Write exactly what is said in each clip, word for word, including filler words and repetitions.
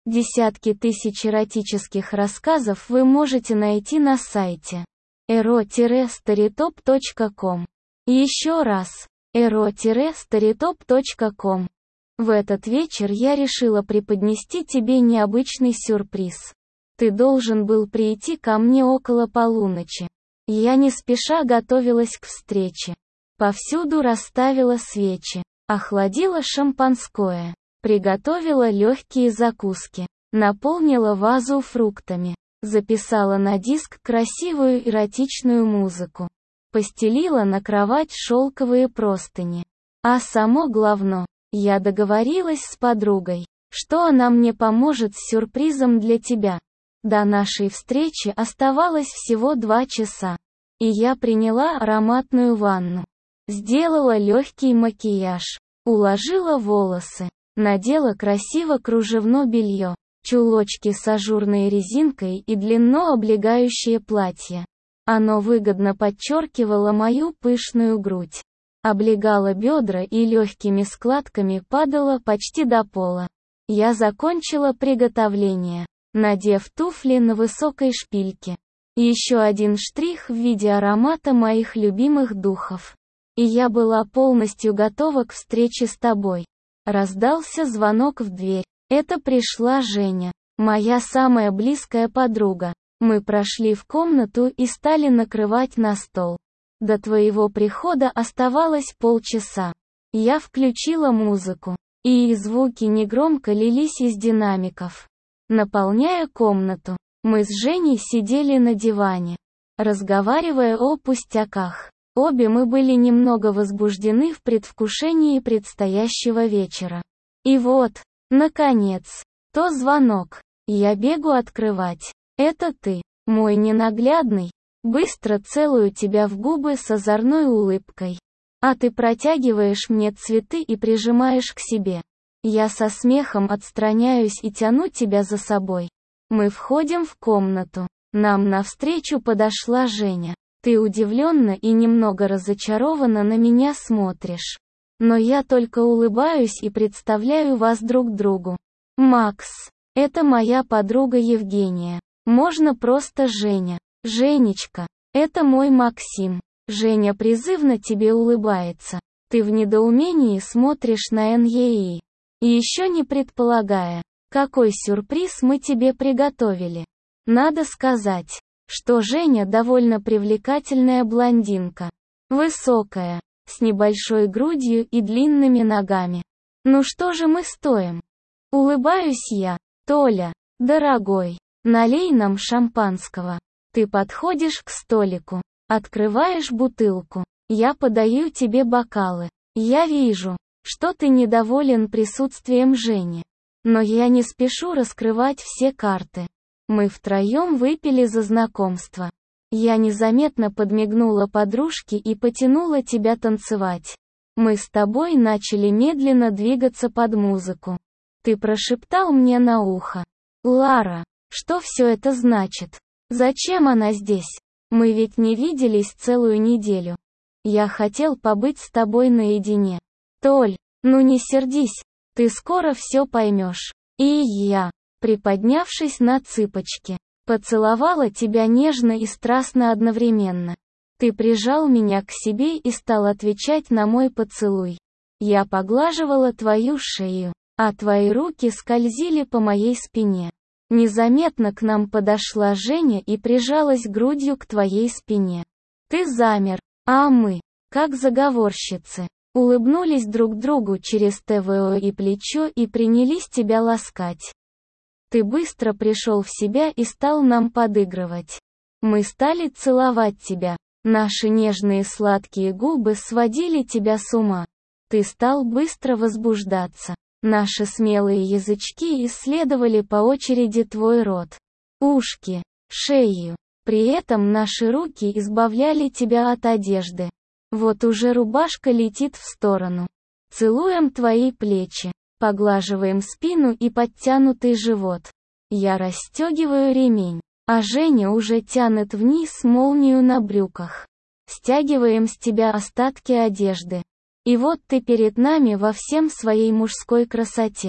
Десятки тысяч эротических рассказов вы можете найти на сайте эро старитоп точка ком. Еще раз, эро старитоп точка ком. В этот вечер я решила преподнести тебе необычный сюрприз. Ты должен был прийти ко мне около полуночи. Я не спеша готовилась к встрече. Повсюду расставила свечи, охладила шампанское. Приготовила легкие закуски, наполнила вазу фруктами, записала на диск красивую эротичную музыку, постелила на кровать шелковые простыни. А само главное, я договорилась с подругой, что она мне поможет с сюрпризом для тебя. До нашей встречи оставалось всего два часа, и я приняла ароматную ванну, сделала легкий макияж, уложила волосы. Надела красиво кружевное белье, чулочки с ажурной резинкой и длинно облегающее платье. Оно выгодно подчеркивало мою пышную грудь, облегало бедра и легкими складками падало почти до пола. Я закончила приготовление, надев туфли на высокой шпильке. Еще один штрих в виде аромата моих любимых духов. И я была полностью готова к встрече с тобой. Раздался звонок в дверь. Это пришла Женя, моя самая близкая подруга. Мы прошли в комнату и стали накрывать на стол. До твоего прихода оставалось полчаса. Я включила музыку, и звуки негромко лились из динамиков, наполняя комнату. Мы с Женей сидели на диване, разговаривая о пустяках. Обе мы были немного возбуждены в предвкушении предстоящего вечера. И вот, наконец, то звонок. Я бегу открывать. Это ты, мой ненаглядный. Быстро целую тебя в губы с озорной улыбкой. А ты протягиваешь мне цветы и прижимаешь к себе. Я со смехом отстраняюсь и тяну тебя за собой. Мы входим в комнату. Нам навстречу подошла Женя. Ты удивленно и немного разочарованно на меня смотришь. Но я только улыбаюсь и представляю вас друг другу. Макс, это моя подруга Евгения. Можно просто Женя. Женечка, это мой Максим. Женя призывно тебе улыбается. Ты в недоумении смотришь на НЕИ. И еще не предполагая, какой сюрприз мы тебе приготовили. Надо сказать, что Женя довольно привлекательная блондинка. Высокая, с небольшой грудью и длинными ногами. Ну что же мы стоим? Улыбаюсь я. Толя, дорогой, налей нам шампанского. Ты подходишь к столику, открываешь бутылку. Я подаю тебе бокалы. Я вижу, что ты недоволен присутствием Жени. Но я не спешу раскрывать все карты. Мы втроем выпили за знакомство. Я незаметно подмигнула подружке и потянула тебя танцевать. Мы с тобой начали медленно двигаться под музыку. Ты прошептал мне на ухо. Лара, что все это значит? Зачем она здесь? Мы ведь не виделись целую неделю. Я хотел побыть с тобой наедине. Толь, ну не сердись, ты скоро все поймешь. И я, приподнявшись на цыпочки, поцеловала тебя нежно и страстно одновременно. Ты прижал меня к себе и стал отвечать на мой поцелуй. Я поглаживала твою шею, а твои руки скользили по моей спине. Незаметно к нам подошла Женя и прижалась грудью к твоей спине. Ты замер, а мы, как заговорщицы, улыбнулись друг другу через ТВО и плечо и принялись тебя ласкать. Ты быстро пришел в себя и стал нам подыгрывать. Мы стали целовать тебя. Наши нежные сладкие губы сводили тебя с ума. Ты стал быстро возбуждаться. Наши смелые язычки исследовали по очереди твой рот, ушки, шею. При этом наши руки избавляли тебя от одежды. Вот уже рубашка летит в сторону. Целуем твои плечи, поглаживаем спину и подтянутый живот. Я расстегиваю ремень, а Женя уже тянет вниз молнию на брюках. Стягиваем с тебя остатки одежды. И вот ты перед нами во всем своей мужской красоте.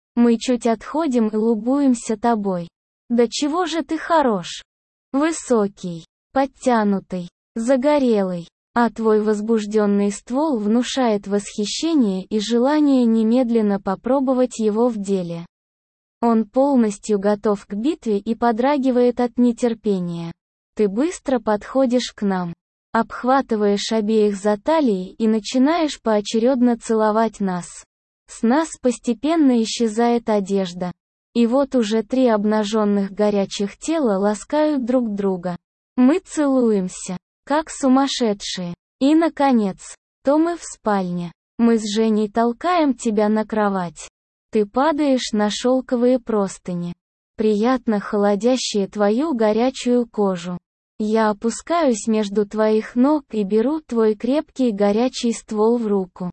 Мы чуть отходим и любуемся тобой. Да чего же ты хорош? Высокий, подтянутый, загорелый. А твой возбужденный ствол внушает восхищение и желание немедленно попробовать его в деле. Он полностью готов к битве и подрагивает от нетерпения. Ты быстро подходишь к нам, обхватываешь обеих за талии и начинаешь поочередно целовать нас. С нас постепенно исчезает одежда. И вот уже три обнаженных горячих тела ласкают друг друга. Мы целуемся, как сумасшедшие. И, наконец, то мы в спальне. Мы с Женей толкаем тебя на кровать. Ты падаешь на шелковые простыни, приятно холодящие твою горячую кожу. Я опускаюсь между твоих ног и беру твой крепкий горячий ствол в руку.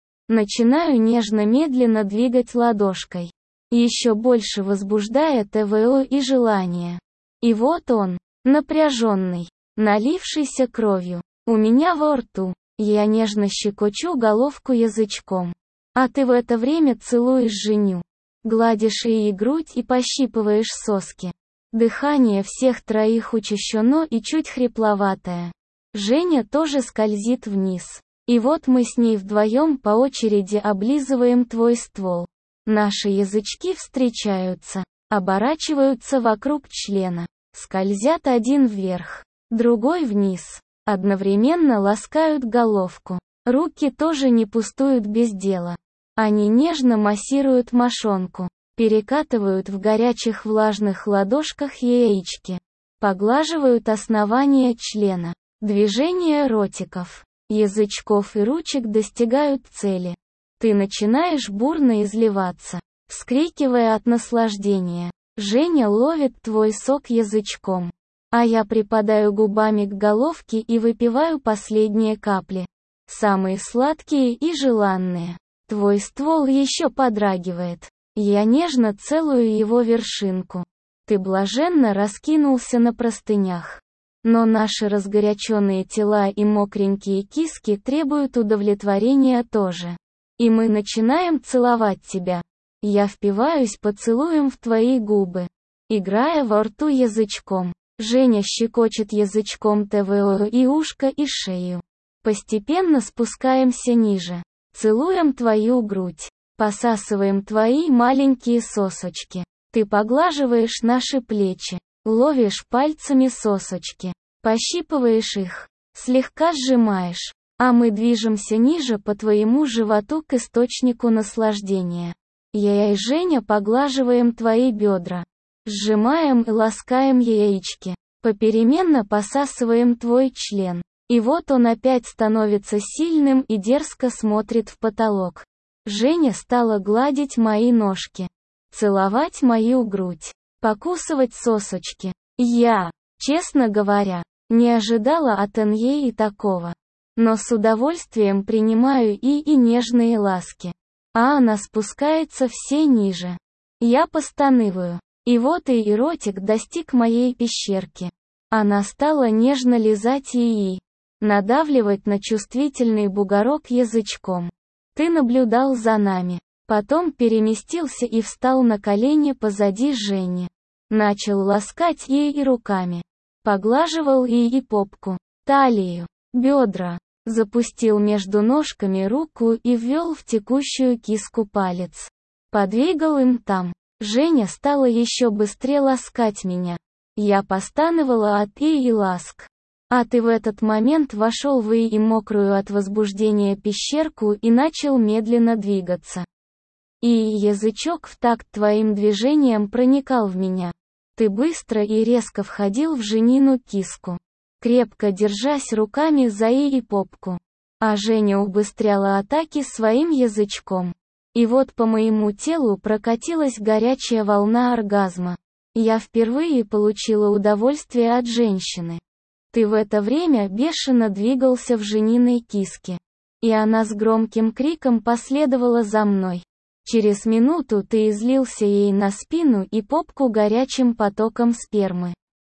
Начинаю нежно-медленно двигать ладошкой, еще больше возбуждая ТВО и желание. И вот он, напряженный, налившийся кровью, у меня во рту. Я нежно щекочу головку язычком. А ты в это время целуешь Женю, гладишь ей грудь и пощипываешь соски. Дыхание всех троих учащено и чуть хрипловатое. Женя тоже скользит вниз. И вот мы с ней вдвоем по очереди облизываем твой ствол. Наши язычки встречаются, оборачиваются вокруг члена, скользят один вверх, другой вниз, одновременно ласкают головку. Руки тоже не пустуют без дела. Они нежно массируют мошонку, перекатывают в горячих влажных ладошках яички, поглаживают основание члена. Движения ротиков, язычков и ручек достигают цели. Ты начинаешь бурно изливаться, вскрикивая от наслаждения. Женя ловит твой сок язычком, а я припадаю губами к головке и выпиваю последние капли. Самые сладкие и желанные. Твой ствол еще подрагивает. Я нежно целую его вершинку. Ты блаженно раскинулся на простынях. Но наши разгоряченные тела и мокренькие киски требуют удовлетворения тоже. И мы начинаем целовать тебя. Я впиваюсь поцелуем в твои губы, играя во рту язычком. Женя щекочет язычком ТВО и ушко, и шею. Постепенно спускаемся ниже. Целуем твою грудь. Посасываем твои маленькие сосочки. Ты поглаживаешь наши плечи. Ловишь пальцами сосочки. Пощипываешь их. Слегка сжимаешь. А мы движемся ниже по твоему животу к источнику наслаждения. Я и Женя поглаживаем твои бедра. Сжимаем и ласкаем яички. Попеременно посасываем твой член. И вот он опять становится сильным и дерзко смотрит в потолок. Женя стала гладить мои ножки, целовать мою грудь, покусывать сосочки. Я, честно говоря, не ожидала от Энье и такого. Но с удовольствием принимаю и и нежные ласки. А она спускается все ниже. Я постанываю. И вот и эротик достиг моей пещерки. Она стала нежно лизать и надавливать на чувствительный бугорок язычком. Ты наблюдал за нами. Потом переместился и встал на колени позади Жени. Начал ласкать ей руками. Поглаживал ей попку, талию, бедра. Запустил между ножками руку и ввел в текущую киску палец. Подвигал им там. Женя стала еще быстрее ласкать меня. Я постановала от и ласк. А ты в этот момент вошел в и мокрую от возбуждения пещерку и начал медленно двигаться. И язычок в такт твоим движением проникал в меня. Ты быстро и резко входил в Женину киску, крепко держась руками за и попку. А Женя убыстряла атаки своим язычком. И вот по моему телу прокатилась горячая волна оргазма. Я впервые получила удовольствие от женщины. Ты в это время бешено двигался в Жениной киске. И она с громким криком последовала за мной. Через минуту ты излился ей на спину и попку горячим потоком спермы.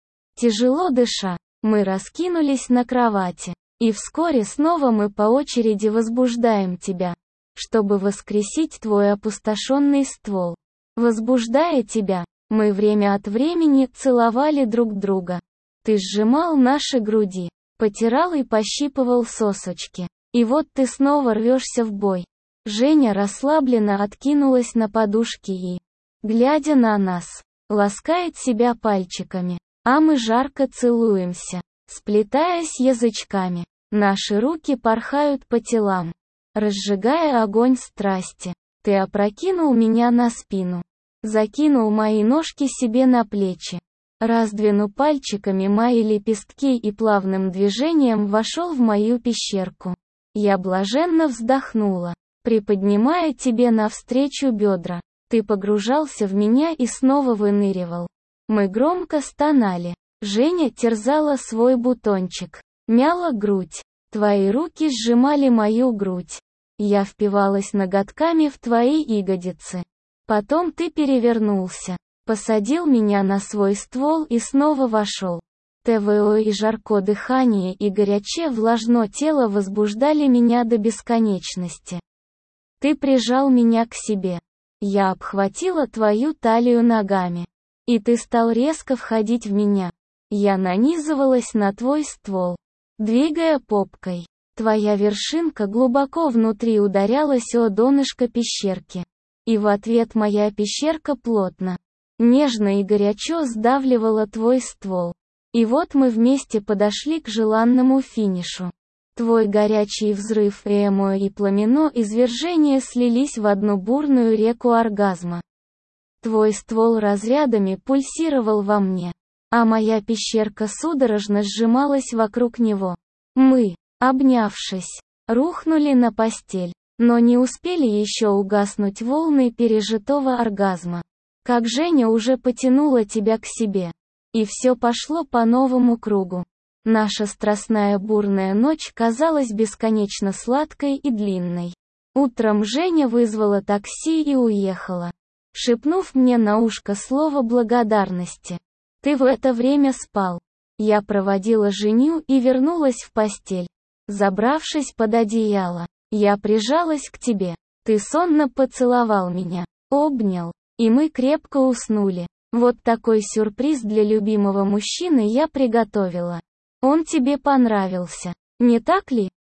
Тяжело дыша, мы раскинулись на кровати. И вскоре снова мы по очереди возбуждаем тебя, чтобы воскресить твой опустошенный ствол. Возбуждая тебя, мы время от времени целовали друг друга. Ты сжимал наши груди, потирал и пощипывал сосочки. И вот ты снова рвешься в бой. Женя расслабленно откинулась на подушки и, глядя на нас, ласкает себя пальчиками, а мы жарко целуемся, сплетаясь язычками. Наши руки порхают по телам, разжигая огонь страсти. Ты опрокинул меня на спину, закинул мои ножки себе на плечи, раздвинув пальчиками мои лепестки и плавным движением вошел в мою пещерку. Я блаженно вздохнула, приподнимая тебе навстречу бедра. Ты погружался в меня и снова выныривал. Мы громко стонали. Женя терзала свой бутончик, мяла грудь. Твои руки сжимали мою грудь. Я впивалась ноготками в твои ягодицы. Потом ты перевернулся, посадил меня на свой ствол и снова вошел. ТВО и жарко дыхание и горячее влажно тело возбуждали меня до бесконечности. Ты прижал меня к себе. Я обхватила твою талию ногами. И ты стал резко входить в меня. Я нанизывалась на твой ствол, двигая попкой. Твоя вершинка глубоко внутри ударялась о донышко пещерки. И в ответ моя пещерка плотно, нежно и горячо сдавливала твой ствол. И вот мы вместе подошли к желанному финишу. Твой горячий взрыв эмо и пламенно извержение слились в одну бурную реку оргазма. Твой ствол разрядами пульсировал во мне, а моя пещерка судорожно сжималась вокруг него. Мы, обнявшись, рухнули на постель, но не успели еще угаснуть волны пережитого оргазма. Как Женя уже потянула тебя к себе. И все пошло по новому кругу. Наша страстная бурная ночь казалась бесконечно сладкой и длинной. Утром Женя вызвала такси и уехала, шепнув мне на ушко слово благодарности. Ты в это время спал. Я проводила Женю и вернулась в постель. Забравшись под одеяло, я прижалась к тебе. Ты сонно поцеловал меня, обнял, и мы крепко уснули. Вот такой сюрприз для любимого мужчины я приготовила. Он тебе понравился, не так ли?